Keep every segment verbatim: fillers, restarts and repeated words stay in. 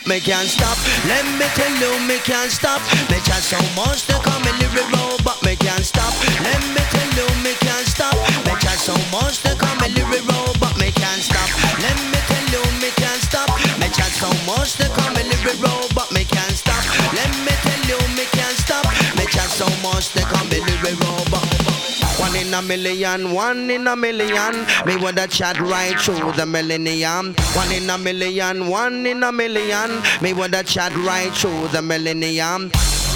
Me can't stop, let me tell you, me can't stop. Me chat so much they call me lyric robot. Me can't stop, let me tell you, me can't stop. Me chat so much they call me lyric robot. Me can't stop, let me tell you, me can't stop. Me chat so much they call me lyric robot. Me can't stop, let me tell you, me can't stop. Me chat so much they call me lyric robot. One in a million, one in a million. Me woulda chat right through the millennium. One in a million, one in a million. Me woulda chat right through the millennium.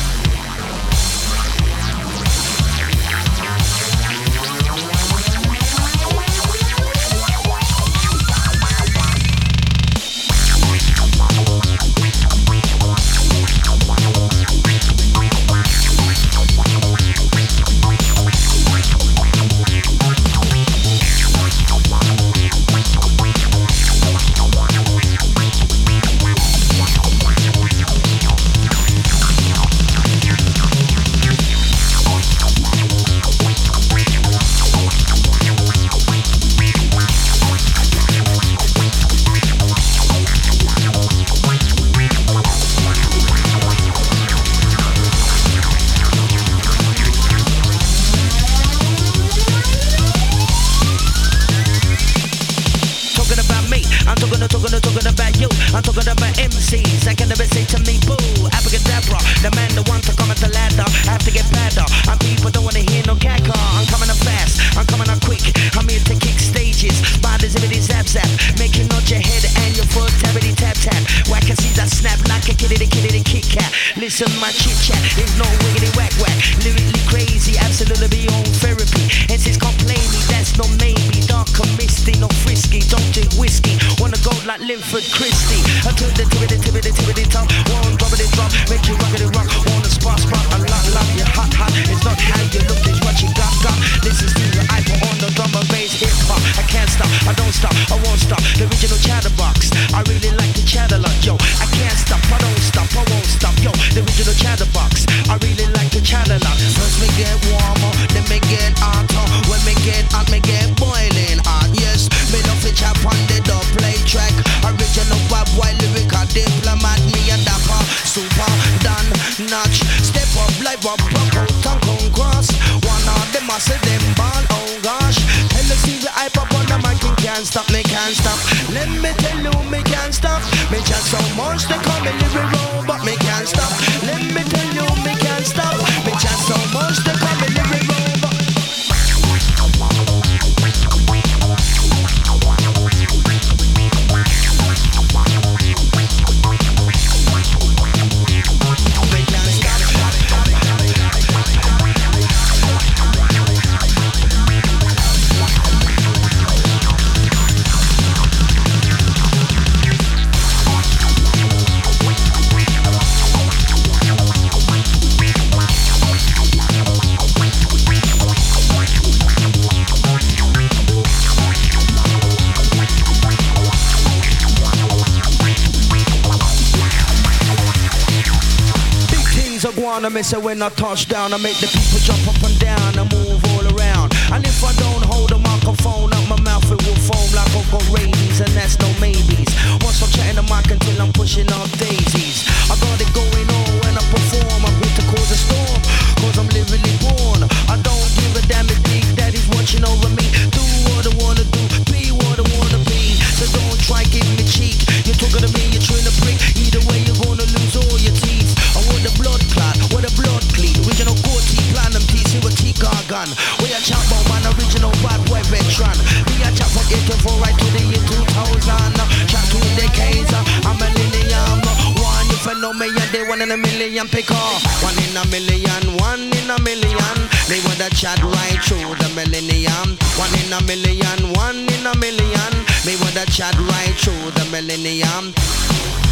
Listen, my chit chat is no wiggity whack whack. Lyrically crazy, absolutely beyond therapy. Hence it's complaining, that's no maybe. Dark and misty, no frisky. Don't drink whiskey, wanna go like Linford Christie. Until the tibbity tibbity tibbity top. One drop it drop, make you rockety rock. Wanna spark spark, a lot lot. You hot hot, it's not how you look, it's what you got got. Listen to the iPhone on the drum and bass hip hop. I can't stop, I don't stop, I won't stop. The original chatterbox, I really like the chatter lot, yo. I can't stop, I don't stop, I won't stop, yo. The original chatterbox, I really like the chatter lot. First me get warmer, then me get hotter. When me get hot, me get boiling hot. Yes, me love to chop on the dub play track. Original bad boy lyrical diplomat. Me a dapper, super done notch. Step up, live up, rock out, tongue come cross. One of them I say them ball, oh gosh. Tell the see the hype up on the mic, me can't stop, me can't stop. Let me tell you, me can't stop. Me chat so much they call me lyric robot. Me can't stop. Let me tell you, me can't stop. Me chat so much they call me lyric robot. I miss it when I touch down. I make the people jump up and down and move all around. And if I don't hold the microphone up my mouth, it will foam like I've got rabies, and that's no maybes. Once I'm chatting the mic until I'm pushing up daisies. I got it going on when I perform. I'm here to cause a storm, cause I'm literally born. I don't give a damn if Big Daddy's watching over me. Do what I wanna do, be what I wanna be. So don't try give me cheek. You're talking to me, you're trying to prick. Either way you're gonna lose all your teeth. I want the blood clot, what a blood clean. Original Gorty, platinum T, see what T-car gun. We a chop on man, original bad boy veteran. Me a chop from eighty-four right to the year two thousand. Chop two decades, I'm a millennium. One, if I know me, and they one in a million pick off. One in a million, one in a million. They would a chat right through the millennium. One in a million, one in a million. They would a chat right through the millennium.